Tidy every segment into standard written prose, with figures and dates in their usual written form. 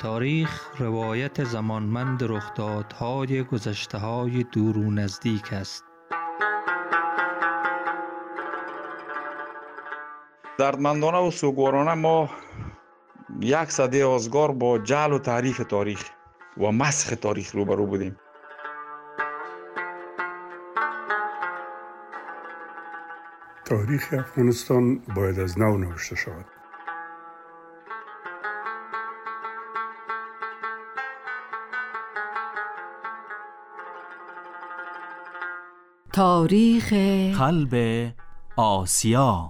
تاریخ روایت زمانمند رخدادهای گذشته‌های دور و نزدیک است. دردمندانه و سوگوارانه ما یک سده آزگار با جعل و تحریف تاریخ و مسخ تاریخ روبرو بودیم. تاریخ افغانستان باید از نو نوشته شود. تاریخ قلب آسیا.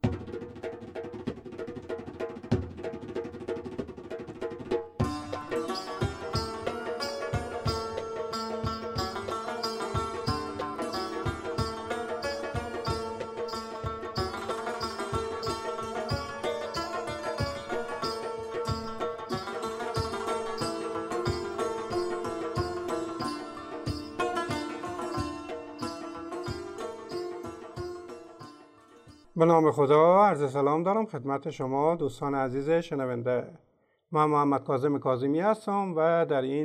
به نام خدا عرض سلام دارم خدمت شما دوستان عزیز شنونده. من محمد کاظم کاظمی هستم و در این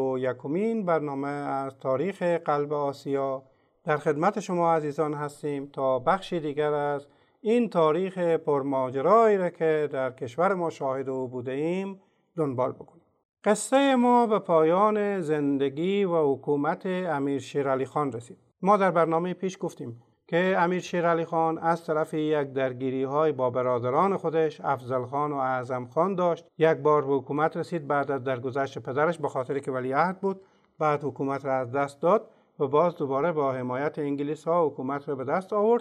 31مین برنامه از تاریخ قلب آسیا در خدمت شما عزیزان هستیم تا بخشی دیگر از این تاریخ پرماجرایی را که در کشور ما شاهد او بوده ایم دنبال بکنیم. قصه ما به پایان زندگی و حکومت امیر شیرعلی خان رسید. ما در برنامه پیش گفتیم که امیر شیرعلی خان از طرف یک درگیری‌های با برادران خودش افضل خان و اعظم خان داشت. یک بار به حکومت رسید بعد از درگذشت پدرش، به خاطری که ولیعهد بود، بعد حکومت را از دست داد و باز دوباره با حمایت انگلیس‌ها حکومت را به دست آورد.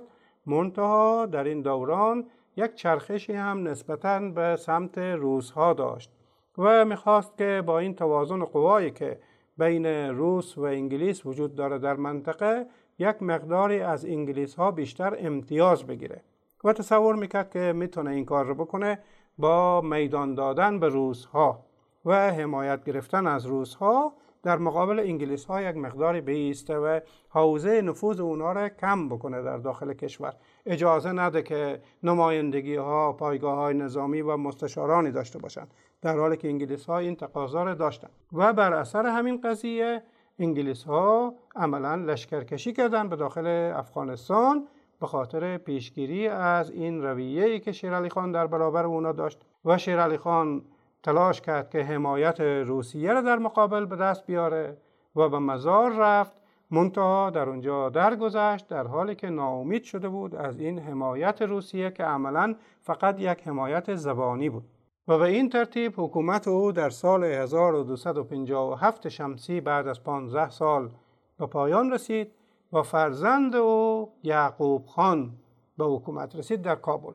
منتها در این دوران یک چرخشی هم نسبتاً به سمت روس‌ها داشت و می‌خواست که با این توازن قوایی که بین روس و انگلیس وجود داره در منطقه یک مقداری از انگلیس ها بیشتر امتیاز بگیره و تصور میکرد که میتونه این کار رو بکنه با میدان دادن به روس ها و حمایت گرفتن از روس ها در مقابل انگلیس ها یک مقداری بیسته و حوزه نفوذ اونا رو کم بکنه در داخل کشور. اجازه نده که نمایندگی ها، پایگاه های نظامی و مستشارانی داشته باشند، در حالی که انگلیس ها این تقاضا رو داشتن و بر اثر همین قضیه انگلیس ها عملا لشکرکشی کردن به داخل افغانستان به خاطر پیشگیری از این رویه‌ای که شیرعلی خان در برابر اونا داشت و شیرعلی خان تلاش کرد که حمایت روسیه را در مقابل به دست بیاره و به مزار رفت. منتها در اونجا درگذشت در حالی که ناامید شده بود از این حمایت روسیه که عملا فقط یک حمایت زبانی بود و به این ترتیب حکومت او در سال 1257 شمسی بعد از 15 سال به پایان رسید و فرزند او یعقوب خان به حکومت رسید در کابل.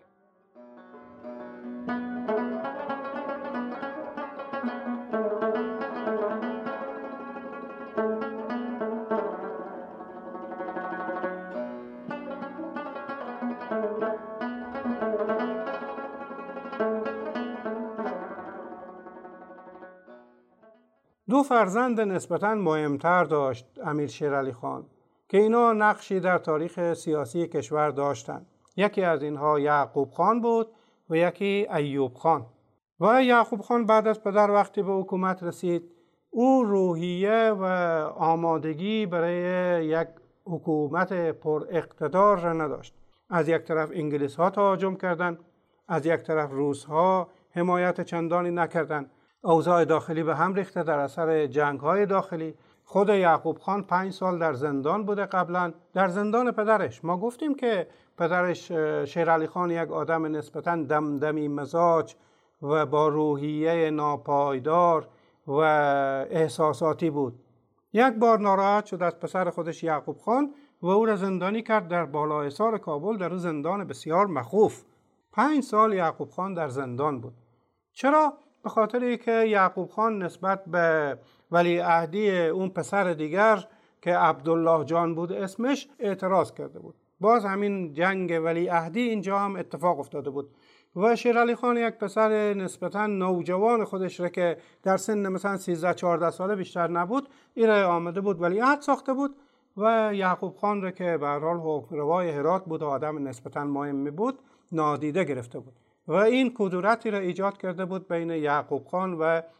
دو فرزند نسبتاً مهمتر داشت امیر شیرعلی خان که اینا نقشی در تاریخ سیاسی کشور داشتند. یکی از اینها یعقوب خان بود و یکی ایوب خان. و یعقوب خان بعد از پدر وقتی به حکومت رسید، او روحیه و آمادگی برای یک حکومت پر اقتدار را نداشت. از یک طرف انگلیس ها تهاجم کردند، از یک طرف روس ها حمایت چندانی نکردند. اوضاع داخلی به هم ریخته در اثر جنگ‌های داخلی. خود یعقوب خان 5 سال در زندان بوده، قبلا در زندان پدرش. ما گفتیم که پدرش شیرعلی خان یک آدم نسبتاً دمدمی مزاج و با روحیه ناپایدار و احساساتی بود. یک بار ناراحت شد از پسر خودش یعقوب خان و او را زندانی کرد در بالاحصار کابل، در زندان بسیار مخوف. 5 سال یعقوب خان در زندان بود. چرا؟ به خاطر که یعقوب خان نسبت به ولیعهدی اون پسر دیگر که عبدالله جان بود اسمش اعتراض کرده بود. باز همین جنگ ولیعهدی اینجا هم اتفاق افتاده بود و شیرعلی خان یک پسر نسبتاً نوجوان خودش را که در سن مثلا 13-14 ساله بیشتر نبود، این را آمده بود ولیعهد ساخته بود و یعقوب خان را که به هر حال حکمروای هرات بود و آدم نسبتاً مهمی بود نادیده گرفته بود و این کدورتی را ایجاد کرده بود بین یعقوب خان و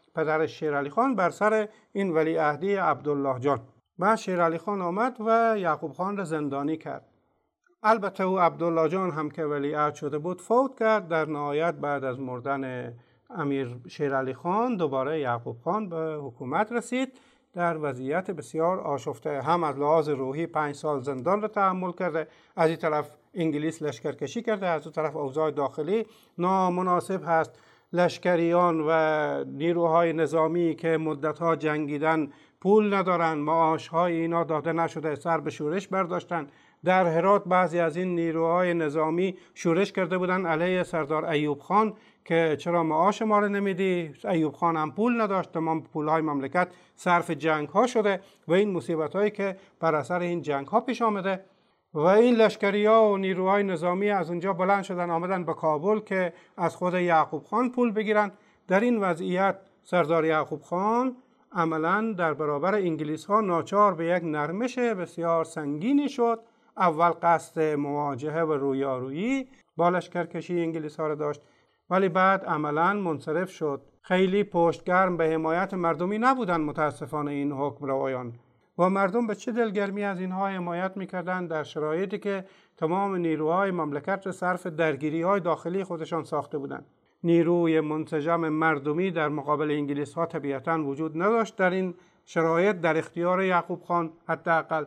پدرش شیرعلی خان بر سر این ولیعهدی عبدالله جان. بعد شیرعلی خان آمد و یعقوب خان را زندانی کرد. البته او عبدالله جان هم که ولیعهد شده بود فوت کرد. در نهایت بعد از مردن امیر شیرعلی خان دوباره یعقوب خان به حکومت رسید در وضعیت بسیار آشفته. هم از لحاظ روحی 5 سال زندان را تحمل کرده، از این طرف انگلیس لشکرکشی کرده، از اون طرف اوضاع داخلی نامناسب هست. لشکریان و نیروهای نظامی که مدتها جنگیدن پول ندارن، معاشهای اینا داده نشده، سر به شورش برداشتن. در هرات بعضی از این نیروهای نظامی شورش کرده بودن علیه سردار ایوب خان که چرا معاش ما رو نمیدی؟ ایوب خان هم پول نداشت، تمام پولهای مملکت صرف جنگ ها شده و این مصیبت هایی که بر اثر این جنگ ها پیش آمده. و این لشکری ها و نیروهای نظامی از اونجا بلند شدن آمدن به کابل که از خود یعقوب خان پول بگیرن. در این وضعیت سردار یعقوب خان عملاً در برابر انگلیس ها ناچار به یک نرمش بسیار سنگینی شد. اول قصد مواجهه و رویارویی با لشکرکشی انگلیس ها را داشت، ولی بعد عملاً منصرف شد. خیلی پشتگرم به حمایت مردمی نبودن متاسفانه این حکمروایان، و مردم به چه دلگرمی از اینها حمایت میکردن در شرایطی که تمام نیروهای مملکت را صرف درگیری های داخلی خودشان ساخته بودند. نیروی منسجم مردمی در مقابل انگلیس ها طبیعتاً وجود نداشت در این شرایط در اختیار یعقوب خان حداقل.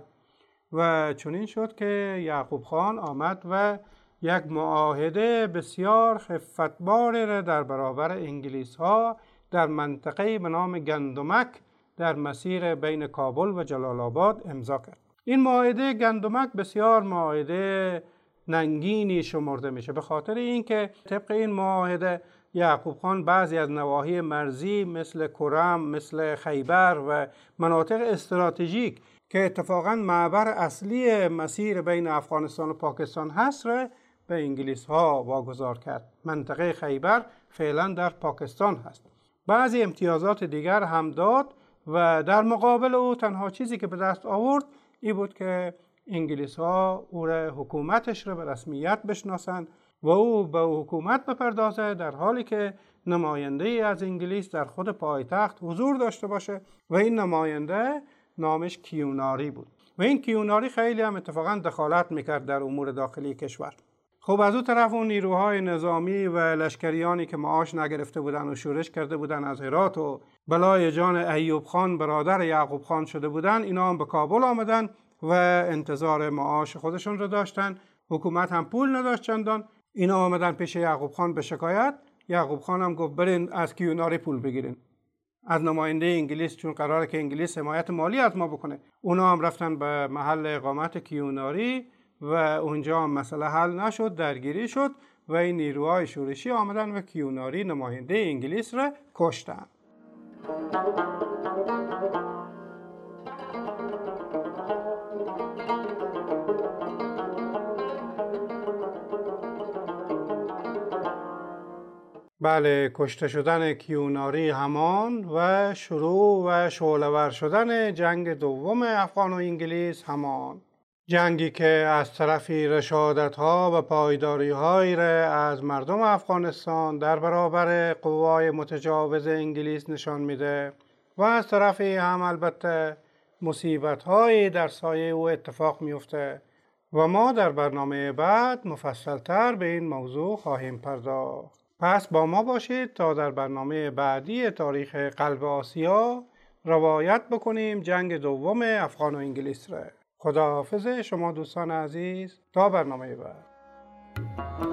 و چنین شد که یعقوب خان آمد و یک معاهده بسیار خفتباری را در برابر انگلیس ها در منطقه به نام گندمک در مسیر بین کابل و جلال آباد امضا کرد. این معاهده گندمک بسیار معاهده ننگینی شمرده میشه، به خاطر اینکه طبق این معاهده یعقوب خان بعضی از نواحی مرزی مثل کرم، مثل خیبر و مناطق استراتژیک که اتفاقاً معبر اصلی مسیر بین افغانستان و پاکستان هست را به انگلیس ها واگذار کرد. منطقه خیبر فعلا در پاکستان هست. بعضی امتیازات دیگر هم داد و در مقابل او تنها چیزی که به دست آورد این بود که انگلیس ها او را حکومتش را به رسمیت بشناسند و او به حکومت بپردازه، در حالی که نماینده از انگلیس در خود پایتخت حضور داشته باشه و این نماینده نامش کیوناری بود و این کیوناری خیلی هم اتفاقا دخالت میکرد در امور داخلی کشور. خب از اون طرف اون نیروهای نظامی و لشکریانی که معاش نگرفته بودن و شورش کرده بودن از هرات و بلای جان ایوب خان برادر یعقوب خان شده بودن، اینا هم به کابل آمدن و انتظار معاش خودشون رو داشتن. حکومت هم پول نداشت چندان. اینا آمدن پیش یعقوب خان به شکایت. یعقوب خان هم گفت برین از کیوناری پول بگیرین، از نماینده انگلیس، چون قراره که انگلیس حمایت مالی از ما بکنه. اونا هم رفتن به محل اقامت کیوناری و اونجا هم مسئله حل نشد، درگیری شد و این نیروهای شورشی آمدن و کیوناری نماینده انگلیس را کشتن. بله، کشته شدن کیوناری همان و شروع و شعله‌ور شدن جنگ دوم افغان و انگلیس همان. جنگی که از طرفی رشادت‌ها و پایداری‌هایی را از مردم افغانستان در برابر قوای متجاوز انگلیس نشان میده و از طرفی هم البته مصیبت‌هایی در سایه او اتفاق میفته و ما در برنامه بعد مفصل‌تر به این موضوع خواهیم پرداخت. پس با ما باشید تا در برنامه بعدی تاریخ قلب آسیا روایت بکنیم جنگ دوم افغان و انگلیس را. خداحافظ شما دوستان عزیز تا برنامه بعد.